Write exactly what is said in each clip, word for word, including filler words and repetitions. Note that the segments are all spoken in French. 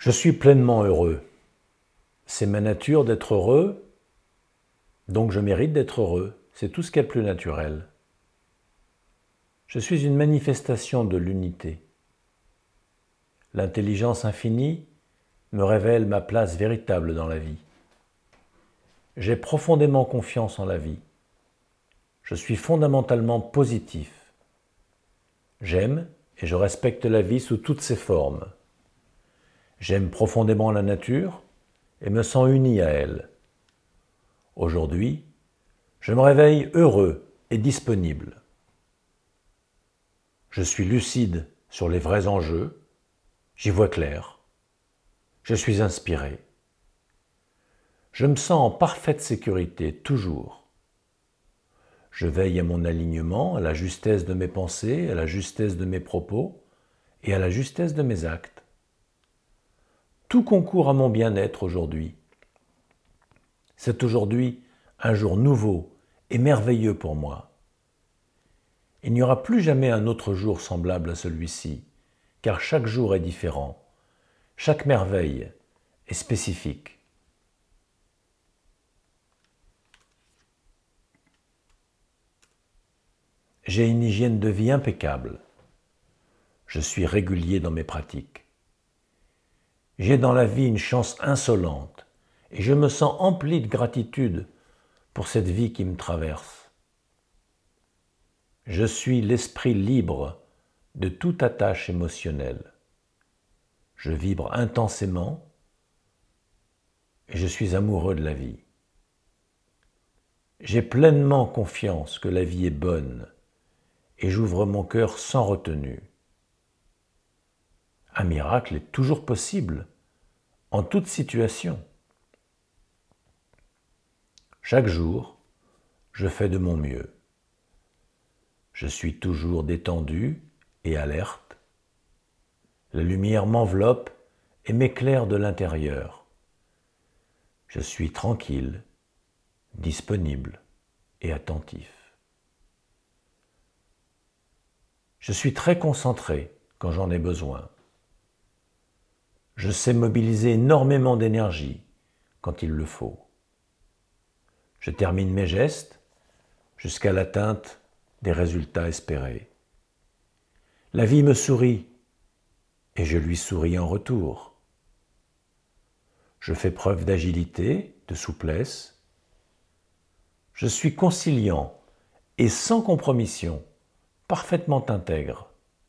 Je suis pleinement heureux. C'est ma nature d'être heureux, donc je mérite d'être heureux. C'est tout ce qu'il y a de plus naturel. Je suis une manifestation de l'unité. L'intelligence infinie me révèle ma place véritable dans la vie. J'ai profondément confiance en la vie. Je suis fondamentalement positif. J'aime et je respecte la vie sous toutes ses formes. J'aime profondément la nature et me sens uni à elle. Aujourd'hui, je me réveille heureux et disponible. Je suis lucide sur les vrais enjeux, j'y vois clair. Je suis inspiré. Je me sens en parfaite sécurité, toujours. Je veille à mon alignement, à la justesse de mes pensées, à la justesse de mes propos et à la justesse de mes actes. Tout concourt à mon bien-être aujourd'hui. C'est aujourd'hui un jour nouveau et merveilleux pour moi. Il n'y aura plus jamais un autre jour semblable à celui-ci, car chaque jour est différent, chaque merveille est spécifique. J'ai une hygiène de vie impeccable. Je suis régulier dans mes pratiques. J'ai dans la vie une chance insolente et je me sens empli de gratitude pour cette vie qui me traverse. Je suis l'esprit libre de toute attache émotionnelle. Je vibre intensément et je suis amoureux de la vie. J'ai pleinement confiance que la vie est bonne et j'ouvre mon cœur sans retenue. Un miracle est toujours possible, en toute situation. Chaque jour, je fais de mon mieux. Je suis toujours détendu et alerte. La lumière m'enveloppe et m'éclaire de l'intérieur. Je suis tranquille, disponible et attentif. Je suis très concentré quand j'en ai besoin. Je sais mobiliser énormément d'énergie quand il le faut. Je termine mes gestes jusqu'à l'atteinte des résultats espérés. La vie me sourit et je lui souris en retour. Je fais preuve d'agilité, de souplesse. Je suis conciliant et sans compromission, parfaitement intègre.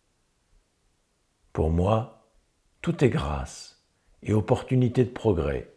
Pour moi, tout est grâce et opportunité de progrès.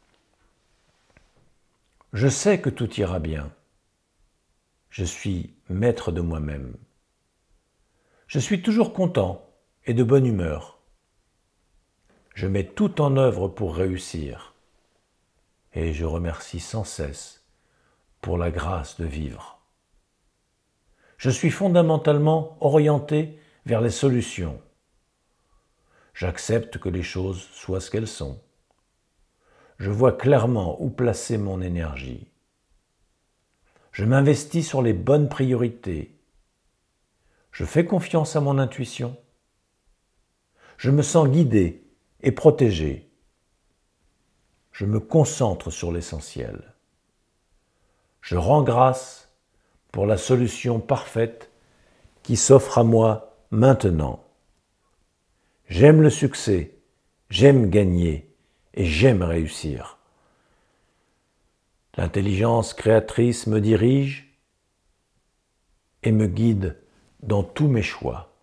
Je sais que tout ira bien. Je suis maître de moi-même. Je suis toujours content et de bonne humeur. Je mets tout en œuvre pour réussir. Et je remercie sans cesse pour la grâce de vivre. Je suis fondamentalement orienté vers les solutions. J'accepte que les choses soient ce qu'elles sont. Je vois clairement où placer mon énergie. Je m'investis sur les bonnes priorités. Je fais confiance à mon intuition. Je me sens guidé et protégé. Je me concentre sur l'essentiel. Je rends grâce pour la solution parfaite qui s'offre à moi maintenant. J'aime le succès, j'aime gagner et j'aime réussir. L'intelligence créatrice me dirige et me guide dans tous mes choix.